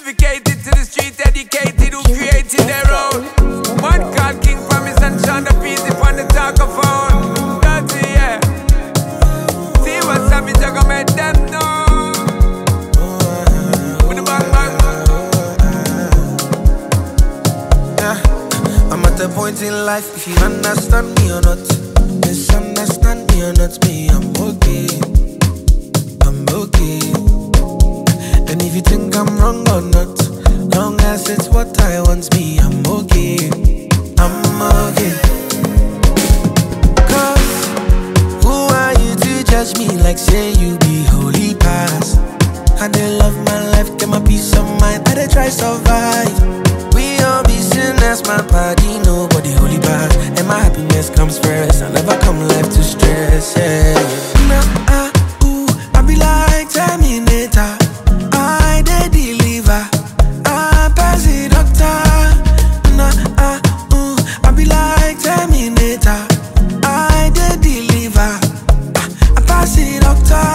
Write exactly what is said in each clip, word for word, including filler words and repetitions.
Dedicated to the street, educated who created their own. One called King Promise and Sean the Peace upon the talk of phone. Dirty, yeah. See what's up, it's gonna make them know. With the bang bang. Yeah, I'm at a point in life, if you understand me or not. Misunderstand me or not, me, I'm okay. I'm okay. And if you think I'm wrong or not, long as it's what I want, me, I'm okay. I'm okay. Cause who are you to judge me like say you be holy past? I dey love my life, get my peace of mind, I dey try survive. We all be sinners, my body, nobody holy past. And my happiness comes first, I never come life to stress, yeah. Nah, ah, ooh, I be like Terminator, I dey deliver, I pass the doctor. Nah, ah, ooh, I be like Terminator, I dey deliver, ah, I pass the doctor.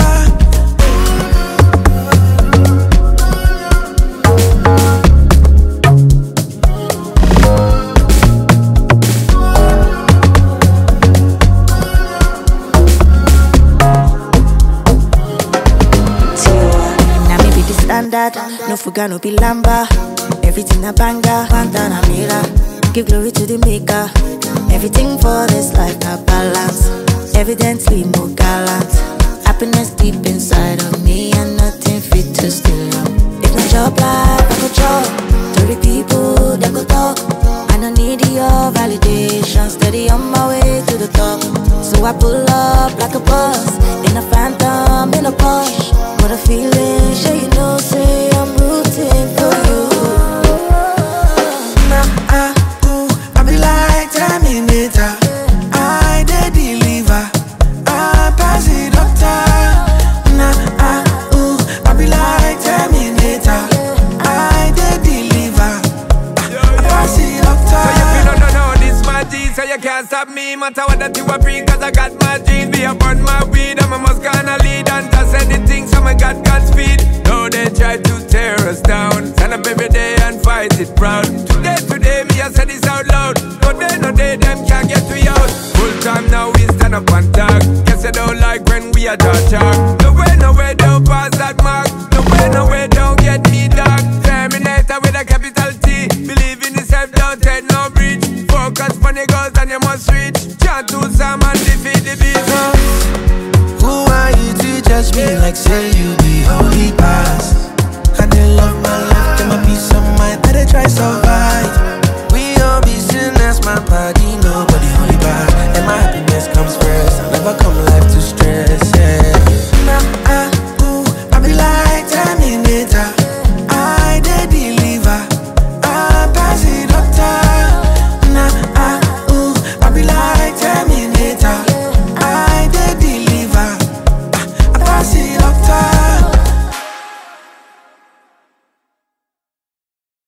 No fuga, no be lamba. Everything a banger, Pantana Mira. Give glory to the maker. Everything for this life a balance. Evidently more gallant. Happiness deep inside of me, and nothing fit to steal up. If not job life, I go chop. To the people that go talk. I don't need your validation. Steady on my way to the top. So I pull up like a boss. In a phantom, in a Porsche. What a feeling, sure you know, say I'm rooting for you. Nah, ah, ooh, I be like Terminator, I dey deliver, I pass the doctor. Nah, ah, ooh, I be like Terminator, I dey deliver, I pass the doctor. So you feel no, no, no, this my G, so you can't stop me. Matter what that you a bring, cause I got my dreams. Be upon my weed, I'm a must gonna lead. And just anything, so I got God's speed. Now they try to tear us down. Stand up every day and fight it proud. Today, today, me I say this out loud. No day, no day, them can't get me out. Full time now, we stand up and talk. Guess I don't like when we are talk talk. No way, no way, don't pass that mark. No way, no way, don't get me dark. Terminator with a capital T. Believe in yourself, don't take no breach. Focus on the goals and you must reach. Chant to some and defeat the beast. Who are you to judge me like say you